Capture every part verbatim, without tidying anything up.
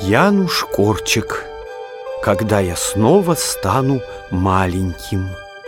Януш Корчик. Когда я снова стану маленьким.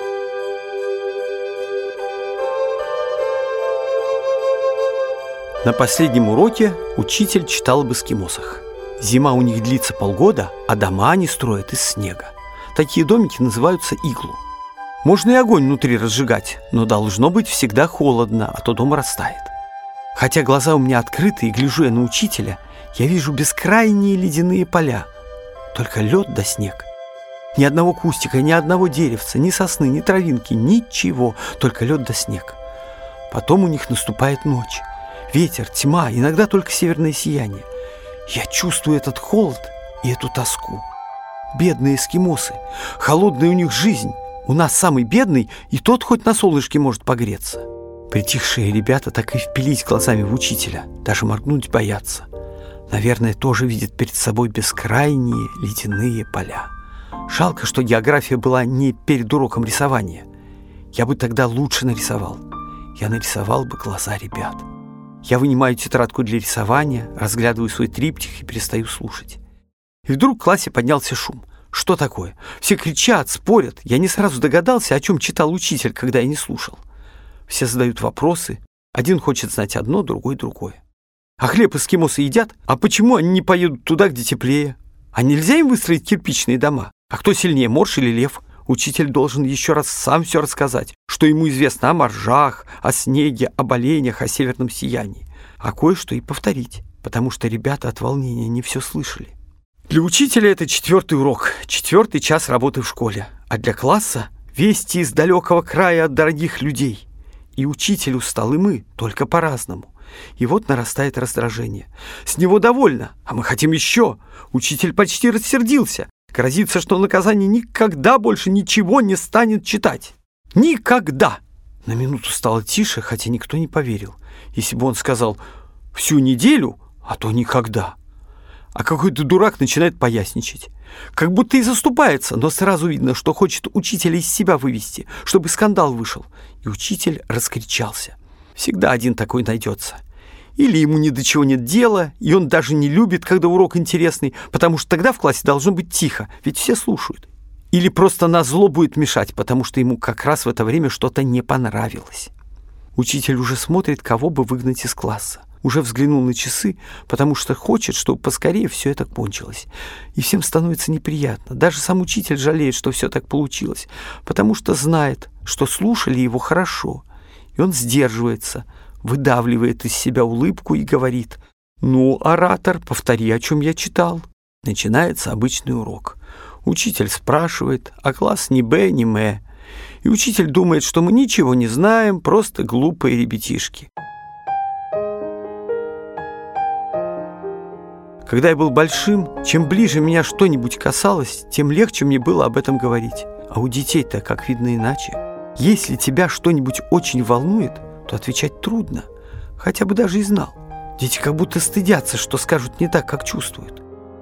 На последнем уроке учитель читал об эскимосах. Зима у них длится полгода, а дома они строят из снега. Такие домики называются иглу. Можно и огонь внутри разжигать, но должно быть всегда холодно, а то дом растает. Хотя глаза у меня открыты и гляжу я на учителя, я вижу бескрайние ледяные поля. Только лед да снег. Ни одного кустика, ни одного деревца, ни сосны, ни травинки, ничего, только лед да снег. Потом у них наступает ночь. Ветер, тьма, иногда только северное сияние. Я чувствую этот холод и эту тоску. Бедные эскимосы, холодная у них жизнь. У нас самый бедный, и тот хоть на солнышке может погреться. Притихшие ребята так и впились глазами в учителя, даже моргнуть боятся. Наверное, тоже видят перед собой бескрайние ледяные поля. Жалко, что география была не перед уроком рисования. Я бы тогда лучше нарисовал. Я нарисовал бы глаза ребят. Я вынимаю тетрадку для рисования, разглядываю свой триптих и перестаю слушать. И вдруг в классе поднялся шум. Что такое? Все кричат, спорят. Я не сразу догадался, о чем читал учитель, когда я не слушал. Все задают вопросы. Один хочет знать одно, другой другое. А хлеб эскимосы едят? А почему они не поедут туда, где теплее? А нельзя им выстроить кирпичные дома? А кто сильнее, морж или лев? Учитель должен еще раз сам все рассказать, что ему известно о моржах, о снеге, об оленях, о северном сиянии. А кое-что и повторить, потому что ребята от волнения не все слышали. Для учителя это четвертый урок, четвертый час работы в школе. А для класса — вести из далекого края от дорогих людей. И учитель устал, и мы, только по-разному. И вот нарастает раздражение. С него довольно, а мы хотим еще. Учитель почти рассердился. Грозится, что наказание никогда больше ничего не станет читать. Никогда! На минуту стало тише, хотя никто не поверил. Если бы он сказал «всю неделю», а то никогда. А какой-то дурак начинает поясничать. Как будто и заступается, но сразу видно, что хочет учителя из себя вывести, чтобы скандал вышел. И учитель раскричался. Всегда один такой найдется. Или ему ни до чего нет дела, и он даже не любит, когда урок интересный, потому что тогда в классе должно быть тихо, ведь все слушают. Или просто назло будет мешать, потому что ему как раз в это время что-то не понравилось. Учитель уже смотрит, кого бы выгнать из класса. Уже взглянул на часы, потому что хочет, чтобы поскорее все это кончилось. И всем становится неприятно. Даже сам учитель жалеет, что все так получилось, потому что знает, что слушали его хорошо. И он сдерживается, выдавливает из себя улыбку и говорит: «Ну, оратор, повтори, о чем я читал». Начинается обычный урок. Учитель спрашивает, а класс ни б, ни м. И учитель думает, что мы ничего не знаем, просто глупые ребятишки. Когда я был большим, чем ближе меня что-нибудь касалось, тем легче мне было об этом говорить. А у детей-то, как видно, иначе. Если тебя что-нибудь очень волнует, то отвечать трудно, хотя бы даже и знал. Дети как будто стыдятся, что скажут не так, как чувствуют.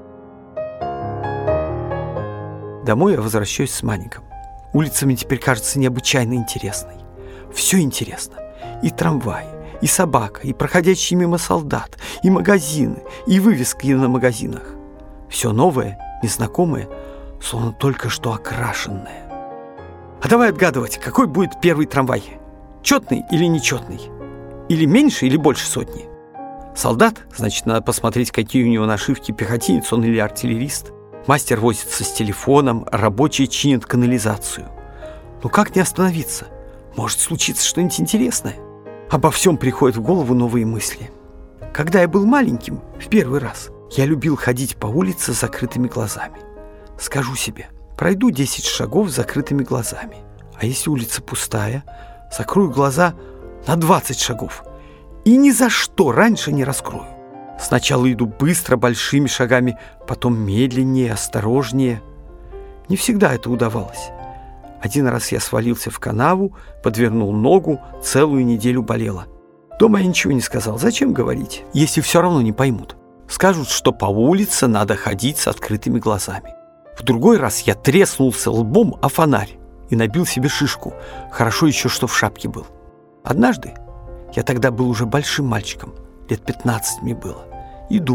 Домой я возвращаюсь с Маником. Улица мне теперь кажется необычайно интересной. Все интересно. И трамваи, и собака, и проходящие мимо солдат, и магазины, и вывески на магазинах. Все новое, незнакомое, словно только что окрашенное. А давай отгадывать, какой будет первый трамвай. Четный или нечетный? Или меньше, или больше сотни? Солдат, значит, надо посмотреть, какие у него нашивки, пехотинец он или артиллерист. Мастер возится с телефоном, рабочий чинит канализацию. Ну как не остановиться? Может случиться что-нибудь интересное? Обо всем приходят в голову новые мысли. Когда я был маленьким, в первый раз, я любил ходить по улице с закрытыми глазами. Скажу себе, пройду десять шагов с закрытыми глазами. А если улица пустая, закрою глаза на двадцать шагов. И ни за что раньше не раскрою. Сначала иду быстро, большими шагами, потом медленнее, осторожнее. Не всегда это удавалось. Один раз я свалился в канаву, подвернул ногу, целую неделю болела. Дома я ничего не сказал. Зачем говорить, если все равно не поймут? Скажут, что по улице надо ходить с открытыми глазами. В другой раз я треснулся лбом о фонарь и набил себе шишку. Хорошо еще, что в шапке был. Однажды, я тогда был уже большим мальчиком, лет пятнадцать мне было, иду,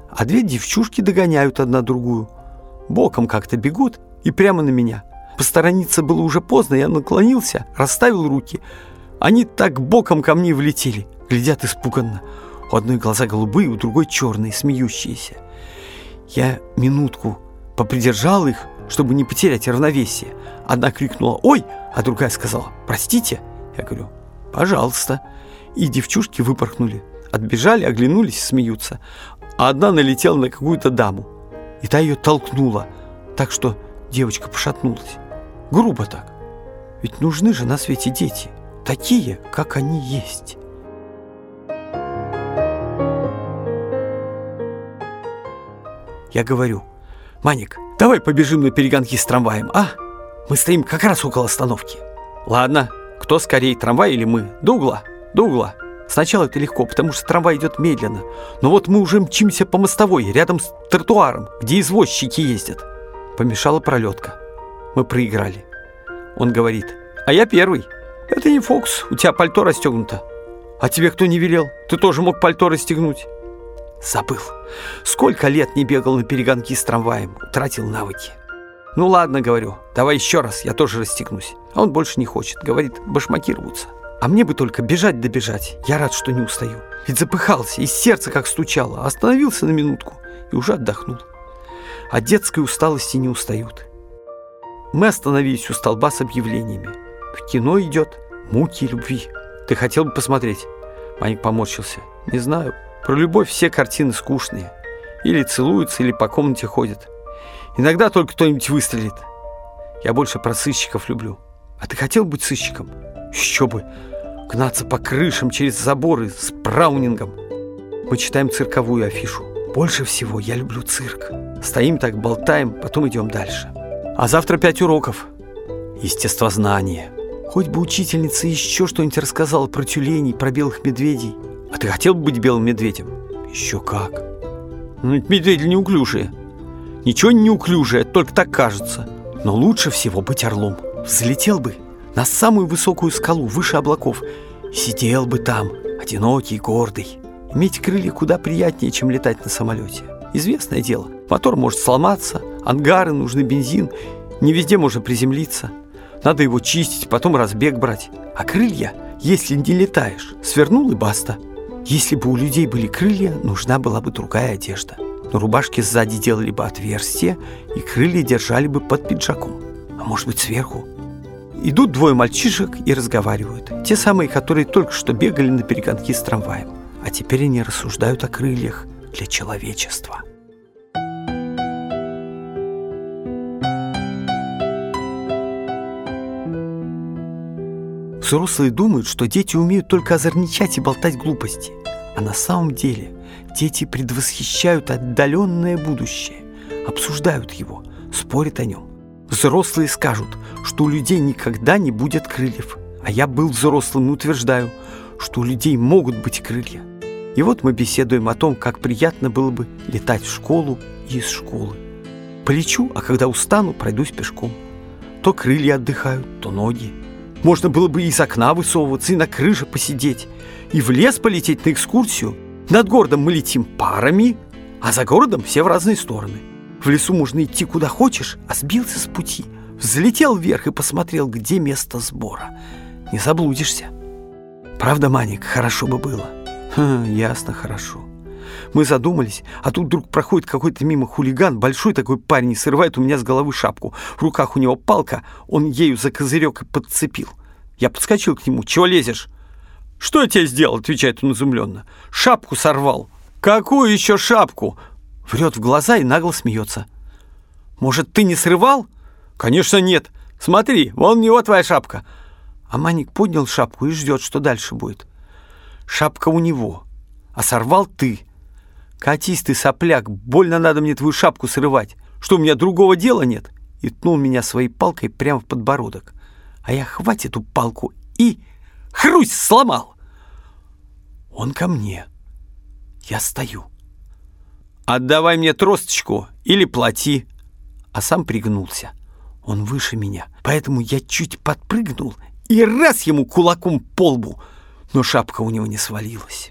а две девчушки догоняют одна другую. Боком как-то бегут и прямо на меня. Посторониться было уже поздно, я наклонился, расставил руки. Они так боком ко мне влетели, глядят испуганно. У одной глаза голубые, у другой черные, смеющиеся. Я минутку попридержал их, чтобы не потерять равновесие. Одна крикнула «Ой!», а другая сказала «Простите». Я говорю «Пожалуйста». И девчушки выпорхнули. Отбежали, оглянулись, смеются. А одна налетела на какую-то даму. И та ее толкнула, так что девочка пошатнулась. Грубо так. Ведь нужны же на свете дети, такие, как они есть. Я говорю: «Маник, давай побежим на перегонки с трамваем, а? Мы стоим как раз около остановки». «Ладно, кто скорее, трамвай или мы? До угла, до угла». Сначала это легко, потому что трамвай идет медленно. Но вот мы уже мчимся по мостовой, рядом с тротуаром, где извозчики ездят. Помешала пролетка. Мы проиграли. Он говорит: «А я первый». «Это не фокус, у тебя пальто расстегнуто». «А тебе кто не велел? Ты тоже мог пальто расстегнуть». Забыл. Сколько лет не бегал на перегонки с трамваем, утратил навыки. «Ну ладно, — говорю, — давай еще раз, я тоже расстегнусь». А он больше не хочет, говорит, башмаки рвутся. А мне бы только бежать да бежать. Я рад, что не устаю. Ведь запыхался, и сердце как стучало. Остановился на минутку и уже отдохнул. От детской усталости не устают. Мы остановились у столба с объявлениями. В кино идет «Муки любви». Ты хотел бы посмотреть? Маник поморщился. Не знаю. Про любовь все картины скучные. Или целуются, или по комнате ходят. Иногда только кто-нибудь выстрелит. Я больше про сыщиков люблю. А ты хотел быть сыщиком? Еще бы. Гнаться по крышам через заборы с праунингом. Мы читаем цирковую афишу. Больше всего я люблю цирк. Стоим так, болтаем, потом идем дальше. А завтра пять уроков. Естествознание. Хоть бы учительница еще что-нибудь рассказала про тюленей, про белых медведей. А ты хотел бы быть белым медведем? Еще как. Ну, медведи неуклюжие. Ничего не неуклюжее, только так кажется. Но лучше всего быть орлом. Взлетел бы на самую высокую скалу, выше облаков, и сидел бы там, одинокий, гордый. Иметь крылья куда приятнее, чем летать на самолете. Известное дело, мотор может сломаться, ангары, нужны бензин, не везде можно приземлиться. Надо его чистить, потом разбег брать. А крылья, если не летаешь, свернул и баста. Если бы у людей были крылья, нужна была бы другая одежда. На рубашке сзади делали бы отверстие, и крылья держали бы под пиджаком. А может быть, сверху. Идут двое мальчишек и разговаривают. Те самые, которые только что бегали на перегонки с трамваем. А теперь они рассуждают о крыльях для человечества. Взрослые думают, что дети умеют только озорничать и болтать глупости. А на самом деле дети предвосхищают отдаленное будущее, обсуждают его, спорят о нем. Взрослые скажут, что у людей никогда не будет крыльев. А я был взрослым и утверждаю, что у людей могут быть крылья. И вот мы беседуем о том, как приятно было бы летать в школу и из школы. Полечу, а когда устану, пройдусь пешком. То крылья отдыхают, то ноги. Можно было бы из окна высовываться, и на крыше посидеть, и в лес полететь на экскурсию. Над городом мы летим парами, а за городом все в разные стороны. В лесу можно идти куда хочешь, а сбился с пути. Взлетел вверх и посмотрел, где место сбора. Не заблудишься. Правда, Маник, хорошо бы было? Хм, ясно, хорошо. Мы задумались, а тут вдруг проходит какой-то мимо хулиган, большой такой парень, и срывает у меня с головы шапку. В руках у него палка, он ею за козырек и подцепил. Я подскочил к нему. «Чего лезешь?» «Что я тебе сделал?» — отвечает он изумленно. «Шапку сорвал». «Какую еще шапку?» Врет в глаза и нагло смеется. «Может, ты не срывал?» «Конечно нет. Смотри, вон у него твоя шапка». А Маник поднял шапку и ждет, что дальше будет. Шапка у него, а сорвал ты. Катись ты, сопляк, больно надо мне твою шапку срывать. Что, у меня другого дела нет? И ткнул меня своей палкой прямо в подбородок. А я хвать эту палку и хрусь сломал. Он ко мне. Я стою. «Отдавай мне тросточку или плати». А сам пригнулся. Он выше меня, поэтому я чуть подпрыгнул и раз ему кулаком по лбу, но шапка у него не свалилась.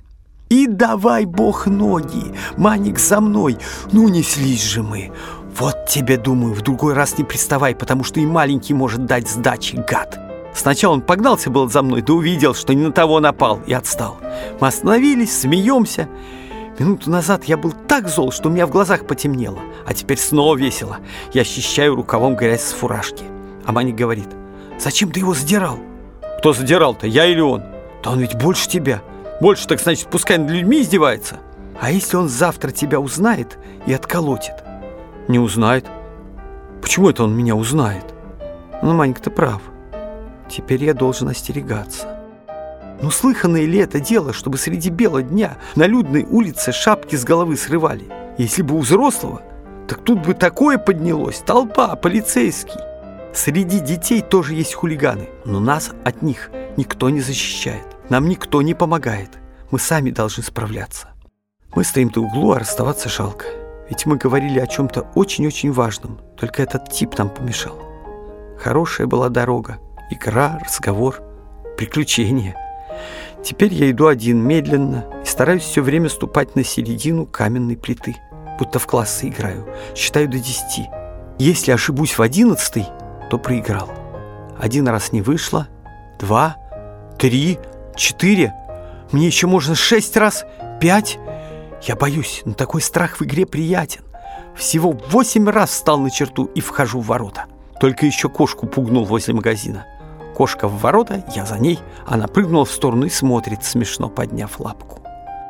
И давай, бог, ноги, Маник за мной, ну неслись же мы. Вот тебе, думаю, в другой раз не приставай, потому что и маленький может дать сдачи, гад. Сначала он погнался был за мной, да увидел, что не на того напал, и отстал. Мы остановились, смеемся. Минуту назад я был так зол, что у меня в глазах потемнело, а теперь снова весело. Я ощущаю рукавом грязь с фуражки. А Маник говорит: зачем ты его задирал? Кто задирал-то, я или он? Да он ведь больше тебя. Больше, так значит, пускай над людьми издевается. А если он завтра тебя узнает и отколотит? Не узнает. Почему это он меня узнает? Ну, Маник, ты прав. Теперь я должен остерегаться. Ну, слыханное ли это дело, чтобы среди бела дня на людной улице шапки с головы срывали? Если бы у взрослого, так тут бы такое поднялось. Толпа, полицейский. Среди детей тоже есть хулиганы, но нас от них никто не защищает. Нам никто не помогает. Мы сами должны справляться. Мы стоим на углу, а расставаться жалко. Ведь мы говорили о чем-то очень-очень важном. Только этот тип нам помешал. Хорошая была дорога. Игра, разговор, приключения. Теперь я иду один, медленно, и стараюсь все время ступать на середину каменной плиты, будто в классы играю. Считаю до десяти. Если ошибусь в одиннадцатый, то проиграл. Один раз не вышло, два, три, четыре. Мне еще можно шесть раз, пять. Я боюсь, но такой страх в игре приятен. Всего восемь раз встал на черту и вхожу в ворота. Только еще кошку пугнул возле магазина. Кошка в ворота, я за ней. Она прыгнула в сторону и смотрит, смешно подняв лапку.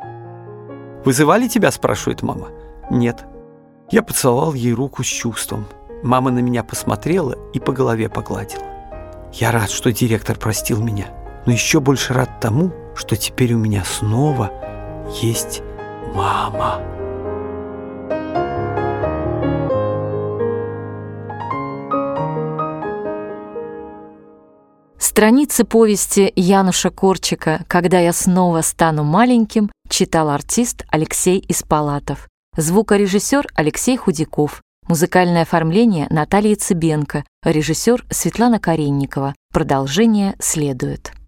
«Вызывали тебя?» – спрашивает мама. «Нет». Я поцеловал ей руку с чувством. Мама на меня посмотрела и по голове погладила. Я рад, что директор простил меня, но еще больше рад тому, что теперь у меня снова есть мама. Страницы повести Януша Корчика «Когда я снова стану маленьким» читал артист Алексей Испалатов, звукорежиссер Алексей Худяков, музыкальное оформление Наталья Цыбенко, режиссер Светлана Каренникова. Продолжение следует.